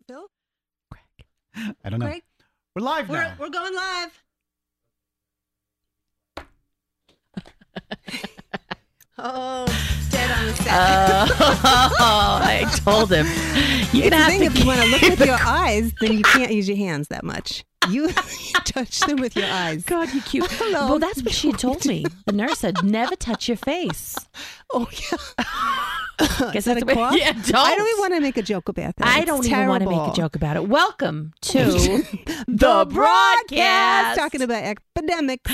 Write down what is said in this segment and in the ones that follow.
Phil? I don't know. Greg? We're live now. We're going live. Oh, dead on the set. I told him. You're gonna have to if you want to look with your eyes, then you can't use your hands that much. You touch them with your eyes. God, you're cute. Hello. Well, that's what she had told me. The nurse said, never touch your face. Oh, yeah. Guess that that's a the way- cough? Yeah, don't. I don't even want to make a joke about that. I It's don't even want to make terrible. a joke about it. Welcome to The broadcast. Talking about epidemics.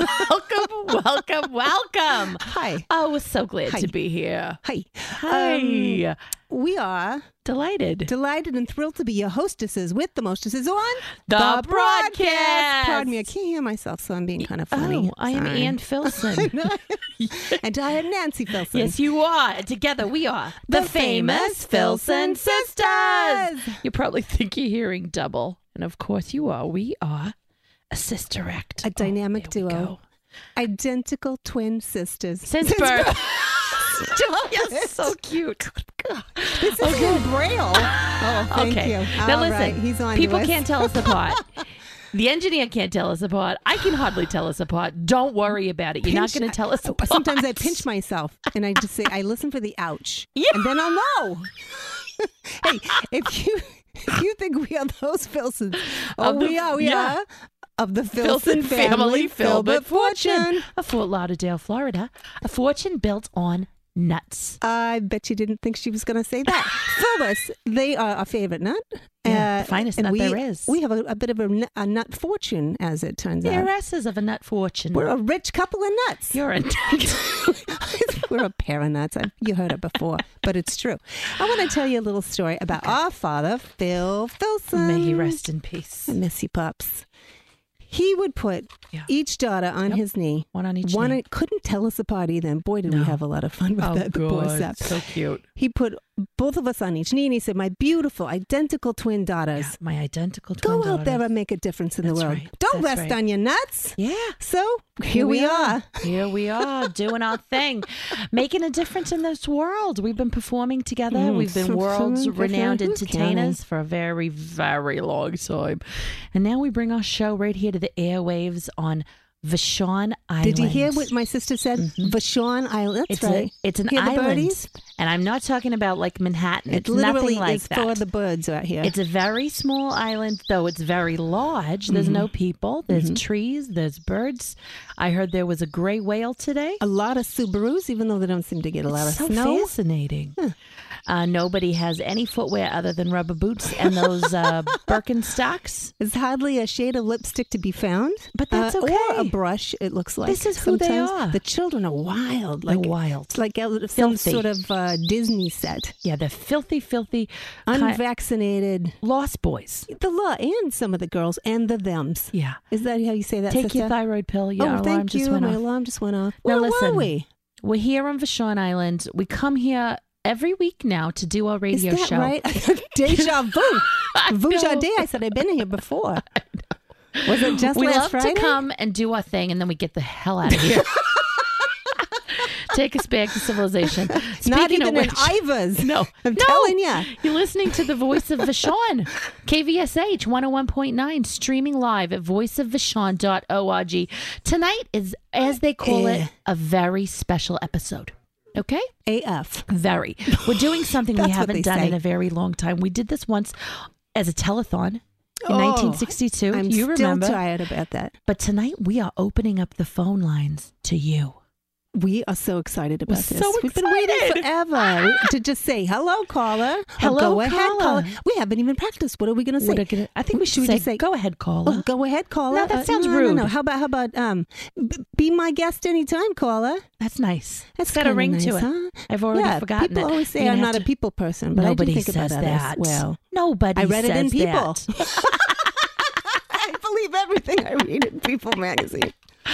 welcome. Hi. Oh, we're so glad Hi. to be here. Hi. Hi. We are Delighted. delighted and thrilled to be your hostesses with the mostesses on The broadcast. Pardon me, I can't hear myself, so I'm being kind of funny. Oh, I am Sorry. Ann Filson. And I am Nancy Filson. Yes, you are. Together we are the famous Filson Sisters. You probably think you're hearing double. And of course you are. We are a sister act. A dynamic there we duo. go. Identical twin sisters. Since birth. Yes, so cute. This is in Braille. Oh, thank Okay. you. Now All listen, right, he's on people to us. can't tell us apart. The engineer can't tell us apart. I can hardly tell us apart. Don't worry about it. You're not going to tell us apart. Sometimes I pinch myself and I just say, I listen for the ouch. Yeah. And then I'll know. Hey, if you think we are those Filsons, we are of the Filson family, Filbert Fortune. Of Fort Lauderdale, Florida. A fortune built on nuts. I bet you didn't think she was going to say that. Filberts, they are our favorite nut. Yeah, the finest and nut we, there is. We have a bit of a nut fortune, as it turns out. Heiresses of a nut fortune. We're a rich couple of nuts. You're a nut. We're a pair of nuts. You heard it before, but it's true. I want to tell you a little story about our father, Phil Filson. May he rest in peace. I miss you, pups. He would put each daughter on his knee. One on each knee. Couldn't tell us apart either. And boy, did we No. have a lot of fun with that. The poor God. sap. So cute. He put both of us on each knee and he said, my beautiful, identical twin daughters. Yeah, my identical twin Go out there and make a difference in the That's world. right. Don't That's rest right. on your nuts. Yeah. So here we are. Here we are doing our thing, making a difference in this world. We've been performing together. We've been world's renowned Who's entertainers for a very, very long time. And now we bring our show right here to the airwaves on Vashon Island. Did you hear what my sister said? Vashon Island. That's right. It's an Hear the island. birdies? And I'm not talking about like Manhattan. It It's literally nothing like is that. for the birds out here. It's a very small island, though it's very large. There's no people. There's trees. There's birds. I heard there was a gray whale today. a lot of Subarus, even though they don't seem to get a lot of So snow. fascinating. Nobody has any footwear other than rubber boots and those Birkenstocks. There's hardly a shade of lipstick to be found. But that's okay. Or a brush, it looks like. This is who they Sometimes are. The children are wild. They're Like, wild. it's like out of some Filthy. sort of Disney set. Yeah, they're filthy, Unvaccinated. lost boys. The law and some of the girls and the thems. Yeah. Is that how you say that, Take sister? your thyroid pill. Your Oh, alarm thank just you. went My off. alarm just went off. Now Where listen, were we? We're here on Vashon Island. We come here every week now to do our Is radio that show. right? Deja vu. Vujade. I said I've been here before. Was it just We last love Friday? to come and do our thing, and then we get the hell out of here. Take us back to civilization. Not Speaking even of in which, Ivers. no, I'm no. telling ya. You're listening to the Voice of Vashon, KVSH 101.9, streaming live at voiceofvashon.org. Tonight is, as they call it, a very special episode. Okay? AF. Very. We're doing something we That's what haven't they done say. in a very long time. We did this once as a telethon in Oh, 1962. I'm you still remember? tired about that. But tonight we are opening up the phone lines to you. We are so excited about this. so We've been waiting excited. forever to just say, hello, caller. Or Hello, go ahead, caller. caller. We haven't even practiced. What are we going to say? I think we should just say, go ahead, caller. Oh, go ahead, caller. No, that sounds no, rude. No. How about be my guest anytime, caller? That's nice. That's It's got a kinda ring nice, to it. huh? I've already forgotten people it. always say You're I'm gonna not have a to- people person, but Nobody I do think says about that. others. Well, Nobody I read it in says People. that. I believe everything I read in People magazine.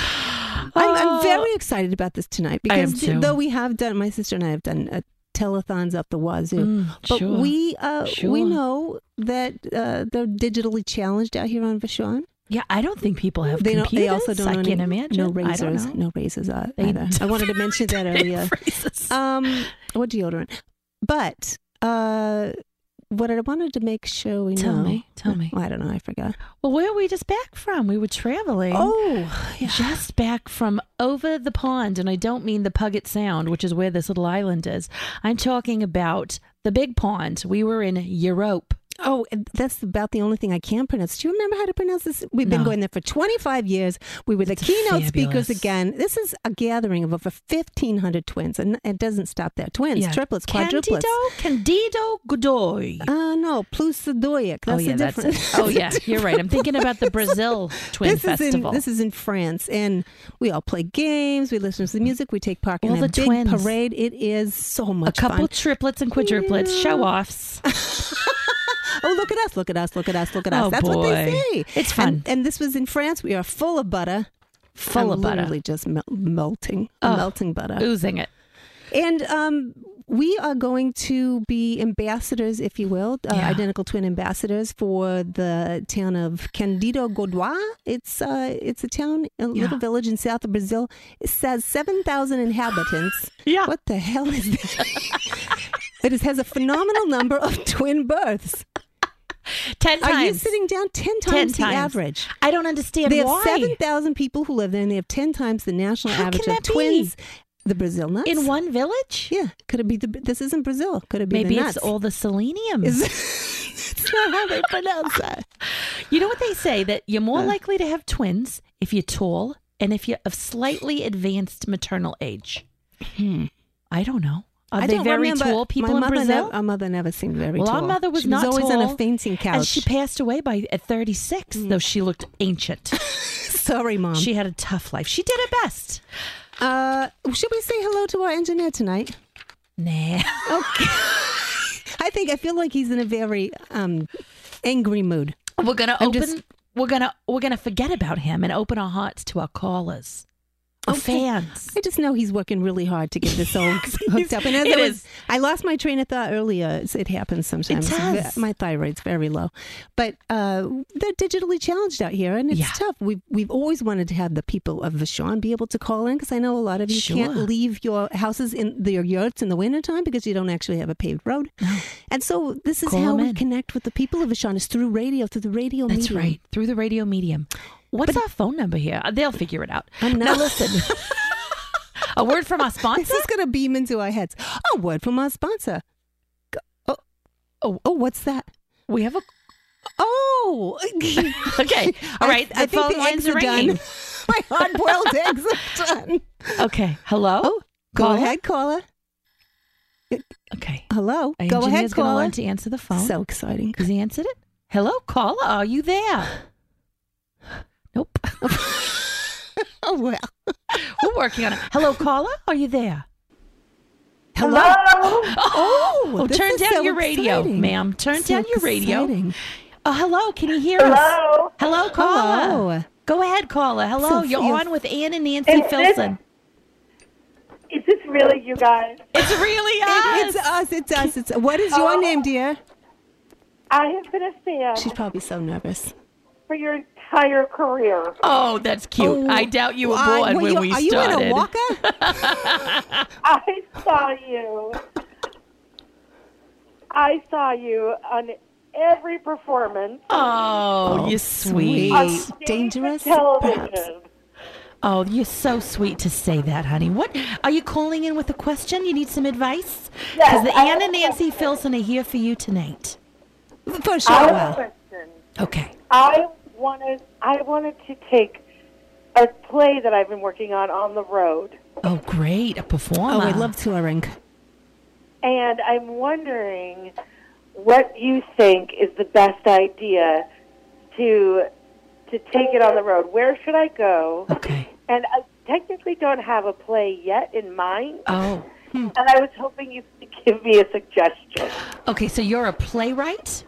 I'm very excited about this tonight I am because too. though we have done, my sister and I have done telethons up the wazoo, but sure. we Sure. know that they're digitally challenged out here on Vashon. Yeah, I don't think people have They computers. also don't I own can't any- imagine. No I don't razors. know. No razors They either. I wanted to mention that earlier. Phrases. What deodorant? But what I wanted to make sure we Tell know. me. I don't know. I forgot. Well, where are we just back from? We were traveling. Oh, yeah. Just back from over the pond, and I don't mean the Puget Sound, which is where this little island is. I'm talking about the big pond. We were in Europe. Oh, and that's about the only thing I can pronounce. Do you remember how to pronounce this? We've been No. going there for 25 years. We were the It's keynote fabulous. speakers again. This is a gathering of over 1,500 twins, and it doesn't stop there. Twins, triplets, quadruplets. Candido Godoy. No, Plusadoyak. That's the difference. Oh, yeah, you're right. I'm thinking about the Brazil Twin Festival. This is in France, and we all play games. We listen to the music. We take part in All a the big twins. parade. It is so much a couple fun. triplets and quadruplets, Yeah. show-offs. Oh, look at us, look at us, look at us, look at us. Oh, That's what they boy. say. It's fun. And this was in France. We are full of butter. Full of butter. Literally just melting butter. Oozing it. And we are going to be ambassadors, if you will, Yeah. identical twin ambassadors for the town of Candido Godoy. It's a town, a little village in south of Brazil. It says 7,000 inhabitants. Yeah. What the hell is that? It has a phenomenal number of twin births. 10 times. Are you sitting down 10 times the times. average? I don't understand They have why. 7,000 people who live there, and they have 10 times the national How average can of that be? twins. The Brazil nuts. In one village? Yeah. Could it be this isn't Brazil. Could it be Maybe the it's nuts? all the selenium. It's not how they pronounce that. You know what they say? That you're more likely to have twins if you're tall and if you're of slightly advanced maternal age. I don't know. Are I they don't very remember. tall people My in mother Brazil? our mother never seemed very Well, tall. our mother was she not always on tall, a fainting couch. and she passed away at 36, though she looked ancient. Sorry, Mom. She had a tough life. She did her best. Should we say hello to our engineer tonight? Nah. Okay. I feel like he's in a very angry mood. We're gonna I'm open. just- We're gonna forget about him and open our hearts to our callers, our fans. I just know he's working really hard to get this all hooked up. And as It I is. I lost my train of thought earlier. It happens sometimes. It does. My thyroid's very low, but they're digitally challenged out here, and it's Yeah. tough. We've always wanted to have the people of Vashon be able to call in, because I know a lot of you Sure. can't leave your houses in your yurts in the wintertime because you don't actually have a paved road. And so this is Call how them we in. connect with the people of Vashon, is through radio, through the radio That's medium. right. Through the radio medium. What's our phone number here? They'll figure it out. I'm Now not- listen. A word from our sponsor. This is going to beam into our heads. A word from our sponsor. Oh, what's that? We have a. Oh, Okay. All right. I The think phone the lines eggs are are ringing. done. My hard-boiled eggs are done. Okay. Hello. Oh, go Caller? ahead, caller. Okay. Hello. Our Go ahead, engineer's going to caller. learn to answer the phone. So exciting. Has he answered it? Hello, caller. Are you there? Nope. Oh well. We're working on it. Hello, caller. Are you there? Hello. Oh, this turn is down so your radio, exciting. ma'am. Turn So down your radio. exciting. Oh, hello. Can you hear us? Hello, caller. Hello. Go ahead, caller. Hello. So You're you're- on with Ann and Nancy Filson. Is this really you guys? It's really us. It's us. What is your name, dear? I have been a fan She's probably so nervous. for your entire career. Oh, that's cute. Oh, I doubt you were born when we are started. you in a walker? I saw you on every performance Oh, you're sweet. on Sweet. stage Dangerous, and television. Oh, you're so sweet to say that, honey. What are you calling in with a question? You need some advice? Yes, Because the I Ann have and a Nancy Filson are here for you tonight. For sure. I have a Well, question. Okay. I wanted to take a play that I've been working on the road. Oh, great. A performer. I love touring. And I'm wondering what you think is the best idea to take it on the road. Where should I go? Okay. And I technically don't have a play yet in mind. Oh. And I was hoping you could give me a suggestion. Okay, so you're a playwright?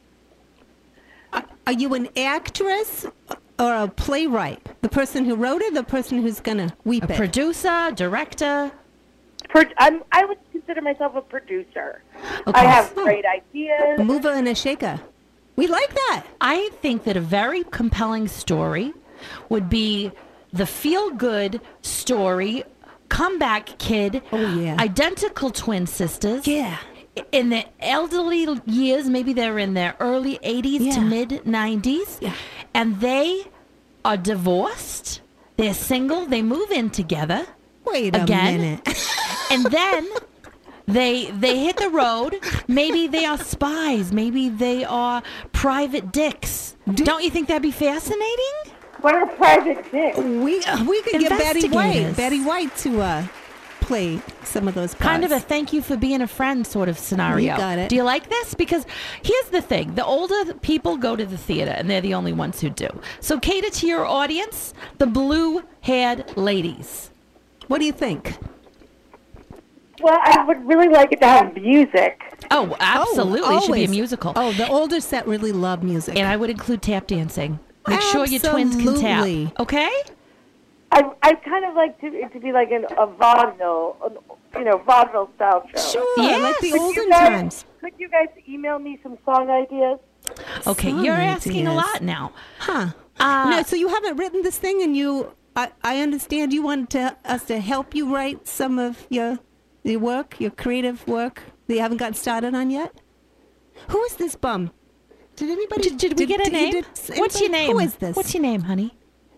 Are you an actress or a playwright? The person who wrote it, the person who's gonna weep A it? producer, director? I would consider myself a producer. Okay. I have great ideas. A mover and a shaker. We like that. I think that a very compelling story would be the feel-good story, comeback kid, Oh, yeah. identical twin sisters. Yeah. in the elderly years, maybe they're in their early 80s to mid 90s, and they are divorced. They're single. They move in together. Wait a minute. And then they hit the road. Maybe they are spies. Maybe they are private dicks. Don't you think that'd be fascinating? What are private dicks? We could get Investigators. Betty White to play some of those parts. Kind of a thank you for being a friend sort of scenario. You got it. Do you like this? Because here's the thing. The older people go to the theater, and they're the only ones who do. So cater to your audience, the blue-haired ladies. What do you think? Well, I would really like it to have music. Oh, absolutely. It should be a always. musical. Oh, the older set really love music. And I would include tap dancing. Make sure your twins can Absolutely. tap. Okay? I kind of like it to be like a vaudeville, vaudeville style show. Sure, Yes. like the Could olden you guys- times. Could you guys email me some song ideas? Okay, Some you're asking a ideas. lot now. Huh. No, so you haven't written this thing, and I understand you wanted us to help you write some of your work, your creative work that you haven't gotten started on yet? Who is this bum? Did anybody... Did we get a name? What's your name? Who is this? What's your name, honey?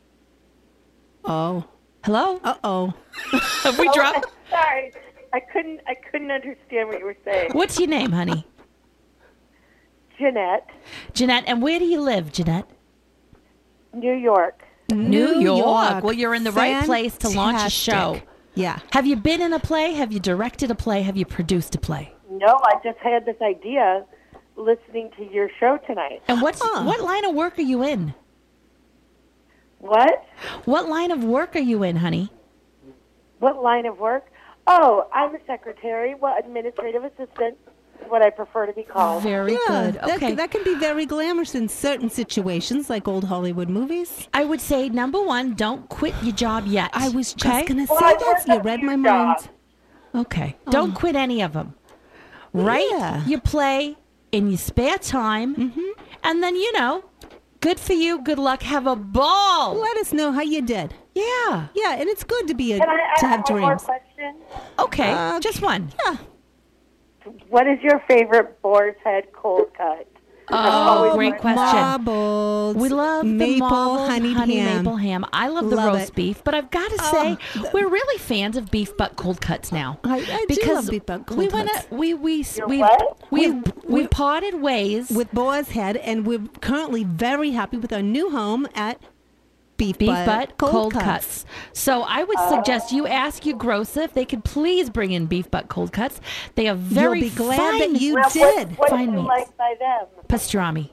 Oh. Hello? Uh-oh. Have we dropped? Sorry, I couldn't understand what you were saying. What's your name, honey? Jeanette, Jeanette. And where do you live, Jeanette? New York. New York. Well, you're in the right place to launch a Fantastic. show. Yeah. Have you been in a play? Have you directed a play? Have you produced a play? No, I just had this idea listening to your show tonight. And what line of work are you in? What? What line of work are you in, honey? What line of work? Oh, I'm a secretary. Well, administrative assistant is what I prefer to be called. Very good. That, Okay. that can be very glamorous in certain situations, like old Hollywood movies. I would say, number one, don't quit your job yet. I was just okay? going to say Well, I that. work You a read few my mind. jobs. Okay. Don't quit any of them. Write Yeah. your play in your spare time. And then, good for you. Good luck. Have a ball. Let us know how you did. Yeah. Yeah, and it's good to be Can I to have one more dreams. question? Okay. Just one. Yeah. What is your favorite boar's head cold cut? Oh, great question. Marbled. We love maple the marbled honeyed honey ham. maple ham. I love the Love roast it. beef, but I've got to say we're really fans of beef butt cold cuts now. I do because love beef butt cold we cuts. we've parted ways With Boar's Head, and we're currently very happy with our new home at Beef butt cold cuts. So I would suggest you ask your grocer if they could please bring in beef butt cold cuts. They are very You'll be glad fine, that you Well, did. What Fine do you meats. like by them? pastrami.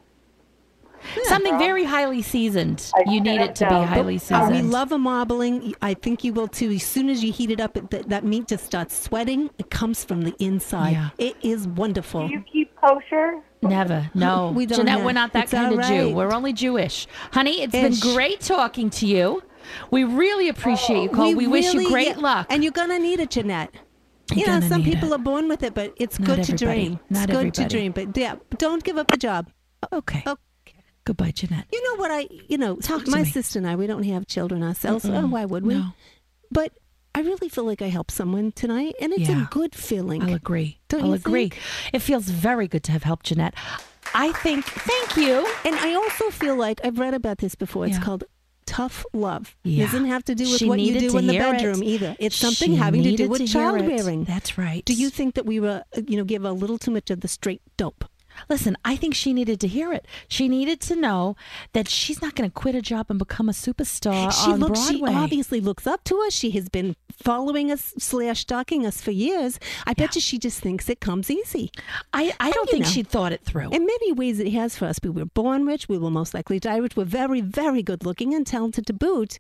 Something very highly seasoned. I You need can't it to be tell. highly We seasoned. love a marbling. I think you will too. As soon as you heat it up, that meat just starts sweating. It comes from the inside. Yeah. It is wonderful. Do you keep kosher? Never. No. We don't Jeanette, have- we're not that it's kind all of Jew. right. We're only Jewish. Honey, it's Ish. been great talking to you. We really appreciate you, Cole. We wish you really- great yeah, luck. And you're going to need it, Jeanette. You're You know, gonna some need people it. are born with it, but it's Not good to everybody. dream. Not it's good to everybody. dream. But yeah, don't give up the job. Okay. Okay. Goodbye, Jeanette. You know what Talk to my me. sister and I, we don't have children ourselves. So why would we? No. But I really feel like I helped someone tonight, and it's Yeah. a good feeling. I'll agree. Don't I'll you agree. think? It feels very good to have helped Jeanette. I think, thank you. And I also feel like I've read about this before. It's Yeah. called tough love. Yeah. It doesn't have to do with She what you needed do to in the hear it. bedroom either. It's something She having to do needed with to hear it. childbearing. That's right. Do you think that we were, give a little too much of the straight dope? Listen, I think she needed to hear it. She needed to know that she's not going to quit a job and become a superstar on She Broadway. obviously looks up to us. She has been following us / stalking us for years. I bet you she just thinks it comes easy. I don't you think know. she thought it through. In many ways, it has for us. We were born rich. We will most likely die rich. We're very, very good looking and talented to boot.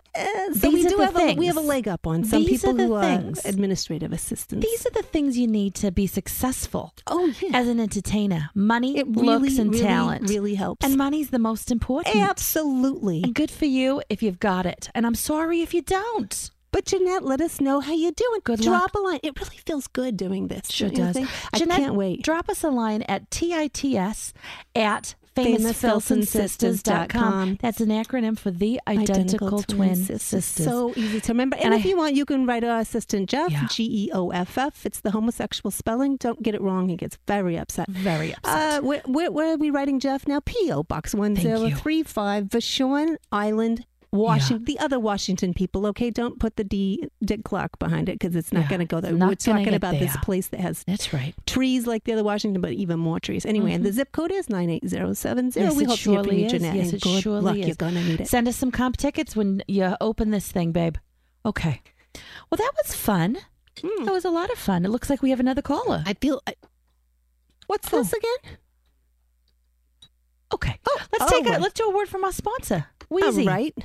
So These we are do the have we have a things. leg up on some These people are the who things. are administrative assistants. These are the things you need to be successful Oh, yeah. as an entertainer. Money, It really, looks, and really, talent. really helps. And money's the most important. Absolutely. And good for you if you've got it. And I'm sorry if you don't. But Jeanette, let us know how you're doing. Good Drop luck. a line. It really feels good doing this. Sure don't you does. think? Jeanette, I can't wait. Drop us a line at TITS at famousfilsonsisters.com. That's an acronym for the Identical Twin Sisters. So easy to remember. And if you want, you can write our assistant Jeff, Geoff. It's the homosexual spelling. Don't get it wrong. He gets very upset. Very upset. Where are we writing Jeff now? P.O. Box 1035, Vashon Island, Washington. The other Washington people, okay? Don't put the Dick Clark behind it because it's not going to go there. We're talking about this place that has trees like the other Washington, but even more trees. Anyway, and the zip code is 98070. Yes, we hope you have your Jeanette. Yes, it good surely luck. is. You're going to need it. Send us some comp tickets when you open this thing, babe. Okay. Well, that was fun. That was a lot of fun. It looks like we have another caller. What's this again? Okay. Let's do a word from our sponsor, Wheezy. All right.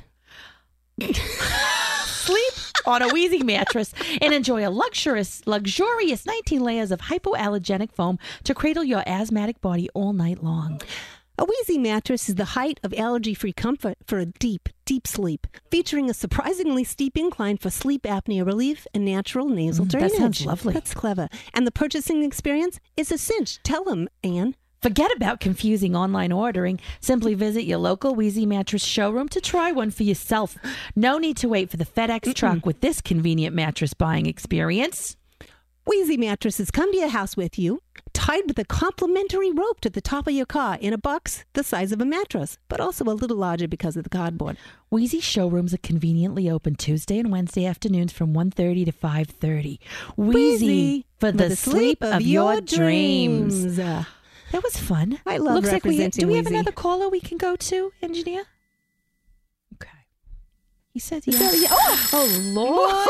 Sleep on a Wheezy mattress and enjoy a luxurious 19 layers of hypoallergenic foam to cradle your asthmatic body all night long. A Wheezy mattress is the height of allergy-free comfort for a deep, deep sleep, featuring a surprisingly steep incline for sleep apnea relief and natural nasal drainage. That sounds lovely. That's clever. And the purchasing experience is a cinch. Tell them, Anne. Forget about confusing online ordering. Simply visit your local Wheezy mattress showroom to try one for yourself. No need to wait for the FedEx truck with this convenient mattress buying experience. Wheezy mattresses come to your house with you, tied with a complimentary rope to the top of your car in a box the size of a mattress, but also a little larger because of the cardboard. Wheezy showrooms are conveniently open Tuesday and Wednesday afternoons from 1:30 to 5:30. Wheezy for the sleep of your dreams. That was fun. I love representing do we have Wheezy. another caller we can go to, engineer? Okay. He said yes. Oh, Lord.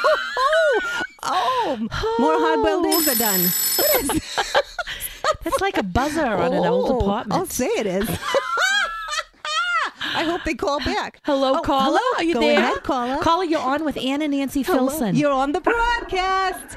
More hard-boiled eggs are done. That's like a buzzer on an old apartment. I'll say it is. I hope they call back. Hello, caller. Hello. Are you Go there? ahead, caller. Caller, you're on with Ann and Nancy Filson. You're on the broadcast.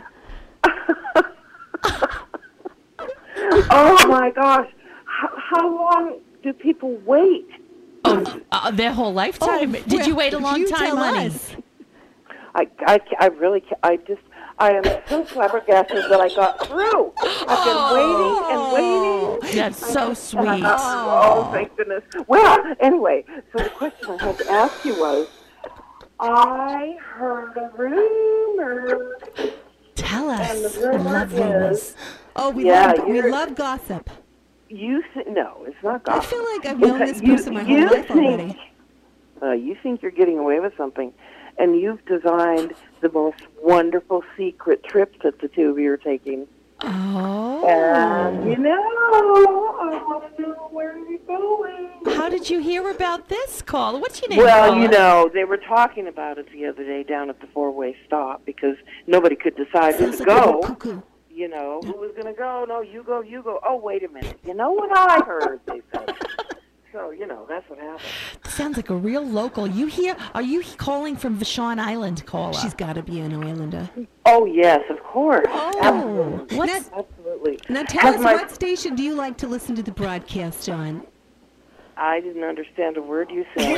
Oh my gosh! How long do people wait? Their whole lifetime. Did you wait a long time, honey? I really can't. I am so flabbergasted that I got through. I've been waiting and waiting. That's so sweet. Oh, thank goodness. Well, anyway, so the question I had to ask you was, I heard a rumor. Tell us. And the rumor is, we love gossip. No, it's not gossip. I feel like I've known this person my whole life already. You think you're getting away with something, and you've designed the most wonderful secret trips that the two of you are taking. Oh. And, I want to know where you're going. How did you hear about this, caller? What's your name, Well, caller? they were talking about it the other day down at the four-way stop because nobody could decide who to go. Who was going to go? No, you go. Oh, wait a minute. You know what I heard, they said. So, that's what happened. Sounds like a real local. Are you calling from Vashon Island, caller? She's got to be an Islander. Oh, yes, of course. Oh. Absolutely. Now tell us, what station do you like to listen to the broadcast on? I didn't understand a word you said.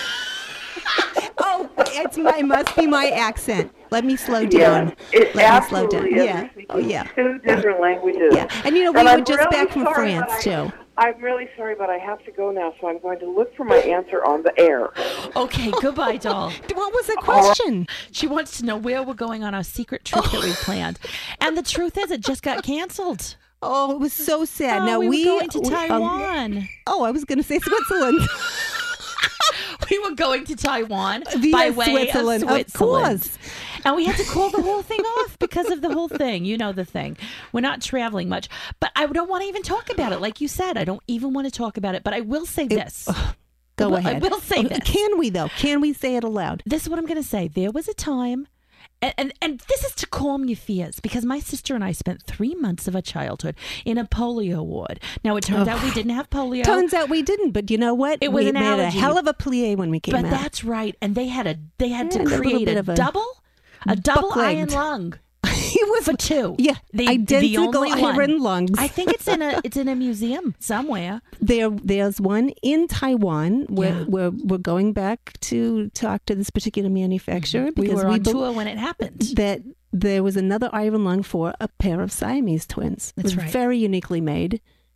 It must be my accent. Let me slow down. Let me slow down. Yeah. Two different languages. Yeah. And we were just back from France, too. I'm really sorry, but I have to go now, so I'm going to look for my answer on the air. Okay, goodbye, doll. What was the question? She wants to know where we're going on our secret trip that we planned. And the truth is, it just got canceled. Oh, it was so sad. Oh, now we were going to Taiwan. I was going to say Switzerland. We were going to Taiwan by way Switzerland. of Switzerland. Of course. And we had to call the whole thing off because of the whole thing. You know the thing. We're not traveling much. But I don't want to even talk about it. Like you said, I don't even want to talk about it. But I will say this. Go ahead. I will say this. Can we, though? Can we say it aloud? This is what I'm going to say. There was a time, and this is to calm your fears, because my sister and I spent 3 months of our childhood in a polio ward. Now, it turns out we didn't have polio. Turns out we didn't, but you know what? It was we an made allergy. a hell of a plie when we came out. But that's right. And they had to create a double iron lung. It was for two. Yeah, identical iron lungs. I think it's in a museum somewhere. There's one in Taiwan where we're going back to talk to this particular manufacturer because we were on tour when it happened. That there was another iron lung for a pair of Siamese twins. That's it was right. Very uniquely made.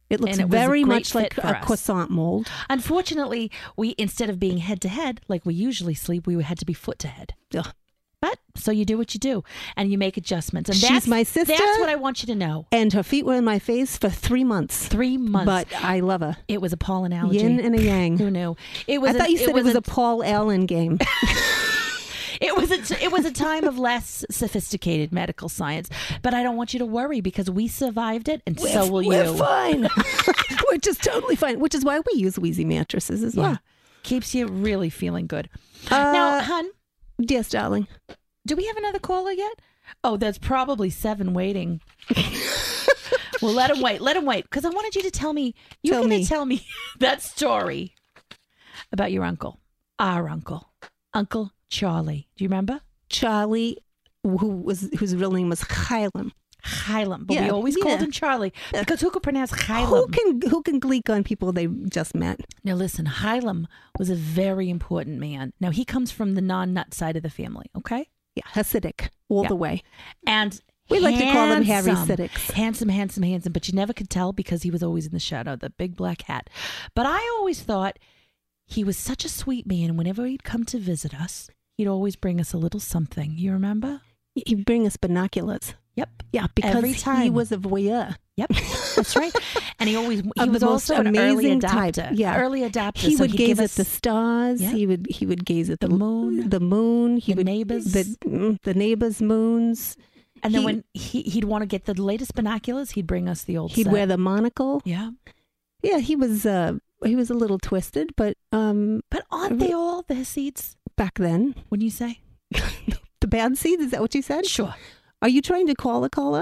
It looks And it was a very great much like fit for a us. croissant mold. Unfortunately, we instead of being head to head like we usually sleep, we had to be foot to head. Ugh. But so you do what you do, and you make adjustments. And She's that's my sister. That's what I want you to know. And her feet were in my face for 3 months. 3 months, But I love her. it was a pollen allergy. Yin and a yang. Who knew? It was. I thought you said it was a Paul Allen game. It was a time of less sophisticated medical science, but I don't want you to worry because we survived it, and so will We're you. fine. We're just totally fine, which is why we use Wheezy mattresses as well. Keeps you really feeling good. Now, hun, Yes, darling. do we have another caller yet? Oh, there's probably 7 waiting. Well, let him wait. Let him wait, because I wanted you to tell me. You're going to tell me that story about your uncle, our uncle, Uncle Charlie. Do you remember? Charlie, whose real name was Hylam. Hylam, but we Yeah, always called him Charlie because who could pronounce Hylam? Who can gleek on people they just met? Now listen, Hylam was a very important man. Now he comes from the non-nut side of the family, okay? Yeah, Hasidic all the way. And We like to call them Harry handsome. Siddics. Handsome, but you never could tell because he was always in the shadow, the big black hat. But I always thought he was such a sweet man. Whenever he'd come to visit us, he'd always bring us a little something. You remember? He'd bring us binoculars. Yep. Yeah, because Every time. he was a voyeur. Yep, that's right. And he Of was the most also an early amazing adopter. type. Yeah. Early adopter. He so would he'd gaze give at us the stars. Yeah. He would gaze at The moon. The moon. He The would neighbors. The neighbors' moons. And then when he'd want to get the latest binoculars, he'd bring us the old He'd set. wear the monocle. Yeah. Yeah, he was a little twisted, but But aren't they all the Hasids, back then, wouldn't you say? the bad seeds. Is that what you said? Sure. Are you trying to call a caller?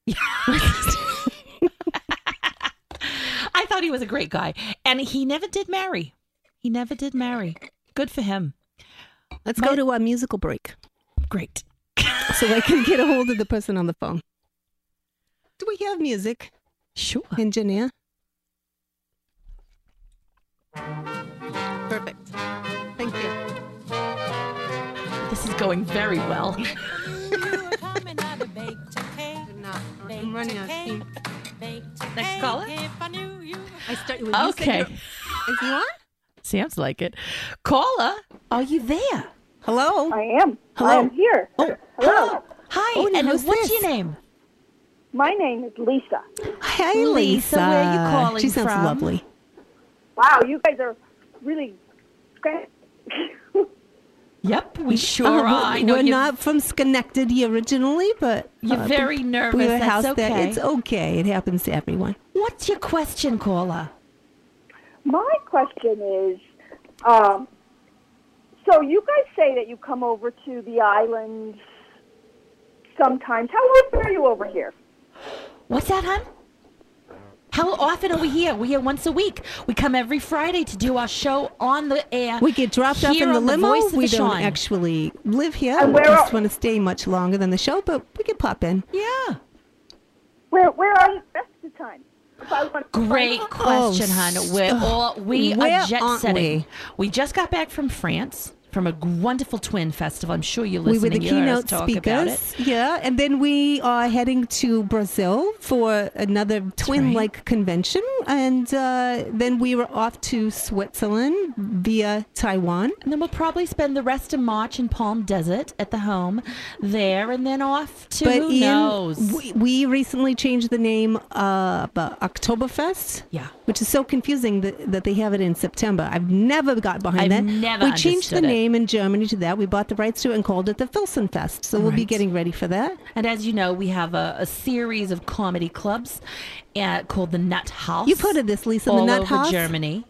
I thought he was a great guy. And he never did marry. Good for him. Let's go to our musical break Great. so I can get a hold of the person on the phone. Do we have music, Sure. engineer? Perfect. Thank you. This is going very well. I'm running out of steam. Next caller? I start with Okay. Is he on? Sounds like it. Caller, are you there? Hello? I am. Hello? I am here. Oh, Hello. Hi. Oh, now and who's what's this? your name? My name is Lisa. Hey, Lisa, where are you calling She sounds from? lovely. Wow, you guys are really great. Yep, we sure are. I know We're you're, not from Schenectady originally, but you're very nervous. we were That's house okay. there. It's okay. It happens to everyone. What's your question, caller? My question is, so you guys say that you come over to the islands sometimes. How often are you over here? What's that, hon? How often are we here? We're here once a week. We come every Friday to do our show on the air. We get dropped off here in the on limo. Voice of We the don't Sean. actually live here. And We where just are- want to stay much longer than the show, but we can pop in. Yeah. Where are you the rest of the time? If I want to Great question, hon. We Where are jet aren't setting. We just got back from France from a wonderful twin festival. I'm sure you're We listening. were the You heard us keynote talk about it. speakers. Yeah, and then we are heading to Brazil for another twin-like convention, and then we were off to Switzerland via Taiwan. And then we'll probably spend the rest of March in Palm Desert at the home there, and then off to But who Ian, knows. we recently changed the name Oktoberfest. Yeah. Which is so confusing that they have it in September. I've never got behind I've that. never We changed the understood it. name in Germany to that. We bought the rights to it and called it the Filsenfest. So we'll be Right. getting ready for that. And as you know, we have a series of comedy clubs called the Nut House. You've heard of this, Lisa, the all Nut over House? Germany.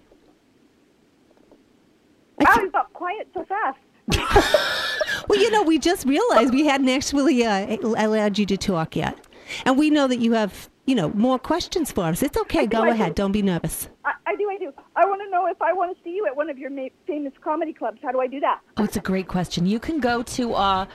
Wow, you got quiet so fast. Well, you know, we just realized we hadn't actually allowed you to talk yet. And we know that you have, more questions for us. It's okay. Go I do. ahead. Don't be nervous. I do. I want to know if I want to see you at one of your famous comedy clubs. How do I do that? Oh, it's a great question. You can go to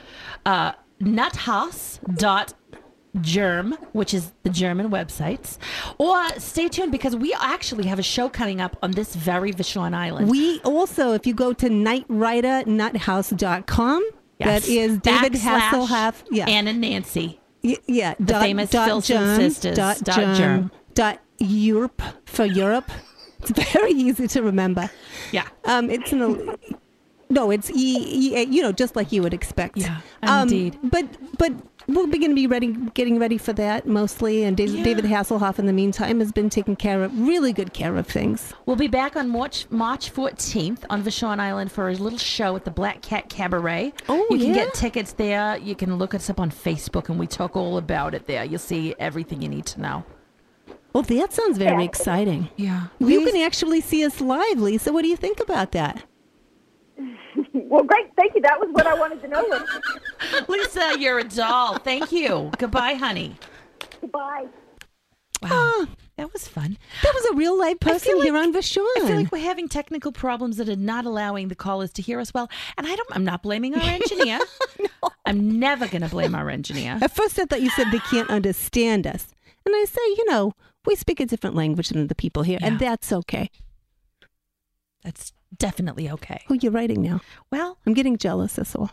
nuthouse.germ, which is the German websites, or stay tuned because we actually have a show coming up on this very Vashon Island. We also, if you go to nightriderNuthouse.com, Yes. that is David Backslash Hasselhoff. Yeah. Ann and Nancy. Yeah, The famous Filson sisters, dot dot germ, germ. dot Europe for Europe. It's very easy to remember. Yeah. It's it's just like you would expect. Yeah, indeed. But we're going to be getting ready for that mostly. And David Hasselhoff, in the meantime, has been taking really good care of things. We'll be back on March 14th on Vashon Island for a little show at the Black Cat Cabaret. Oh, you can get tickets there. You can look us up on Facebook, and we talk all about it there. You'll see everything you need to know. Well, that sounds very exciting. Yeah. You can actually see us live, Lisa. What do you think about that? Well, great. Thank you. That was what I wanted to know. Lisa, you're a doll. Thank you. Goodbye, honey. Goodbye. Wow. That was fun. That was a real live person here on Vashon. I feel like we're having technical problems that are not allowing the callers to hear us well. And I'm not blaming our engineer. No. I'm never going to blame our engineer. At first I thought you said they can't understand us. And I say, we speak a different language than the people here, and that's okay. That's definitely okay. Who are you writing now? Well, I'm getting jealous, that's all.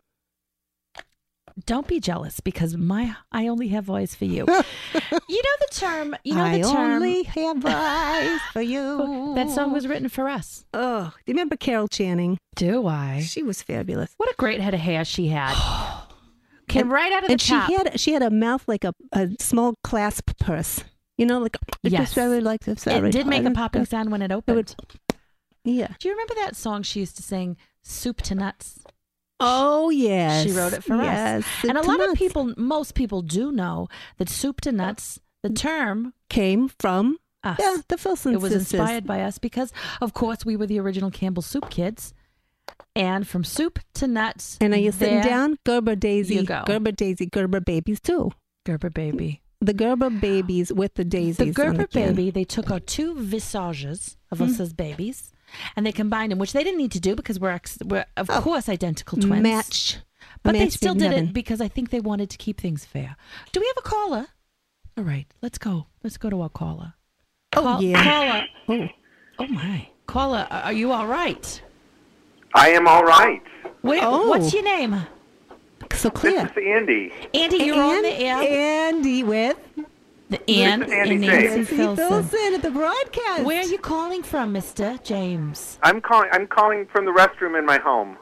Don't be jealous because I only have eyes for you. You know the term. I only have eyes for you. That song was written for us. Oh, do you remember Carol Channing? Do I? She was fabulous. What a great head of hair she had. Came right out of the top. And she had a mouth like a small clasp purse. Like yes. It did make a popping sound when it opened. Yeah. Do you remember that song she used to sing, "Soup to Nuts"? Oh, yes. She wrote it for us. And a lot of people, most people do know that "Soup to Nuts," the term came from us. Yeah, the Filson It was sisters. inspired by us because, of course, we were the original Campbell Soup kids. And from soup to nuts. And are you sitting down? Gerber Daisy. You go. Gerber Daisy. Gerber babies, too. Gerber baby. The Gerber babies with the daisies. The Gerber baby, they took our two visages of us as babies, and they combined them, which they didn't need to do because we're of course, identical twins. Match. But they still did it because I think they wanted to keep things fair. Do we have a caller? All right, let's go. Let's go to our caller. Yeah. Caller. Oh, my. Caller, are you all right? I am all right. What's your name? So clear. This is Andy. Andy, you're on the air. Andy with and Nancy Filson at the broadcast. Where are you calling from, Mr. James? I'm calling from the restroom in my home.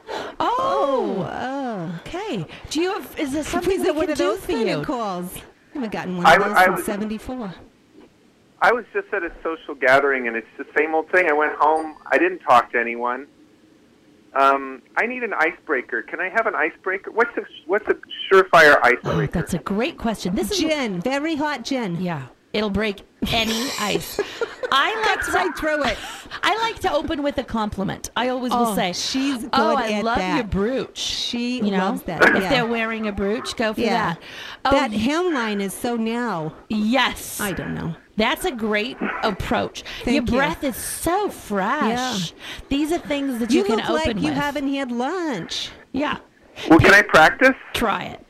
Oh. Okay. Is there something we can do for you? Calls. I haven't gotten one of those since 74. I was just at a social gathering, and it's the same old thing. I went home. I didn't talk to anyone. I need an icebreaker. Can I have an icebreaker? What's a surefire icebreaker? Oh, that's a great question. This is gin, very hot gin. Yeah, it'll break any ice. Right through it. I like to open with a compliment. I always will say, "She's good I love that. your brooch." She loves that. If they're wearing a brooch, go for that. That hemline is so now. Yes. I don't know. That's a great approach. Thank your breath is so fresh. Yeah. These are things that you can open with. You look like you haven't had lunch. Yeah. Well, can I practice? Try it.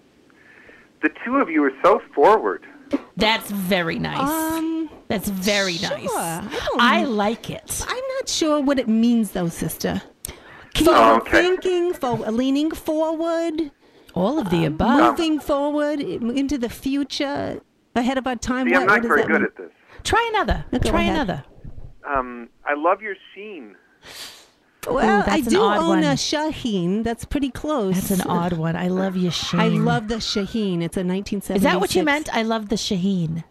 The two of you are so forward. That's very nice. That's very nice. I like it. I'm not sure what it means, though, sister. Thinking, leaning forward. All of the above. Moving forward into the future, ahead of our time. See, I'm not very good at this. Try another. Try another. I love your sheen. Well, I do own a Shaheen. That's pretty close. That's an odd one. I love your Shaheen. I love the Shaheen. It's a 1976. Is that what you meant? I love the Shaheen.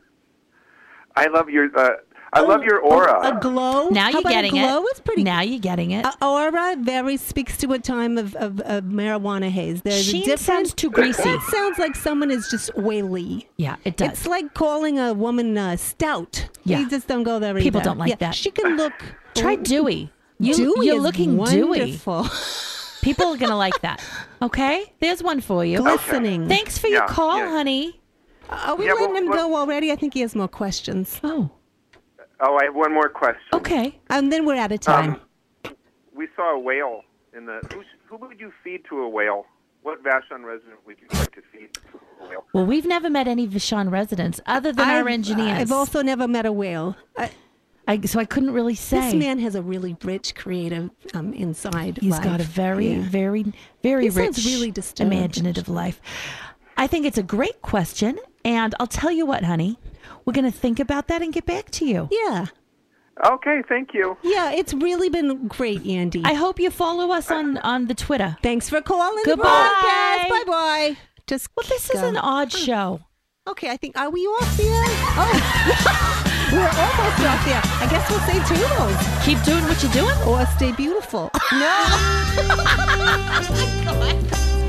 I love your. I love your aura. A glow. Now you're getting it. Glow is pretty. Now you're getting it. Aura speaks to a time of marijuana haze. There's Sheen a difference. Sounds too greasy. It sounds like someone is just oily. Yeah, it does. It's like calling a woman stout. Yeah. You just don't go there either. People don't like that. She can look. Try dewy. Dewy you're is looking wonderful. dewy. People are going to like that. Okay? There's one for you. Glistening. Thanks for your call, honey. Are we letting him go already? I think he has more questions. Oh, I have one more question. okay. And then we're out of time. We saw a whale in the. Who would you feed to a whale? What Vashon resident would you like to feed to a whale? Well, we've never met any Vashon residents other than our engineers. I've also never met a whale. So I couldn't really say. This man has a really rich, creative inside He's life. got a very, very rich, really imaginative life. I think it's a great question, and I'll tell you what, honey. We're going to think about that and get back to you. Yeah. Okay, thank you. Yeah, it's really been great, Andy. I hope you follow us on the Twitter. Thanks for calling Goodbye. the podcast. Bye-bye. Well, this is an odd show. Okay, I think, are we off the air? Oh, we're almost off the air. I guess we'll say toodles. Keep doing what you're doing. Or stay beautiful. No. God.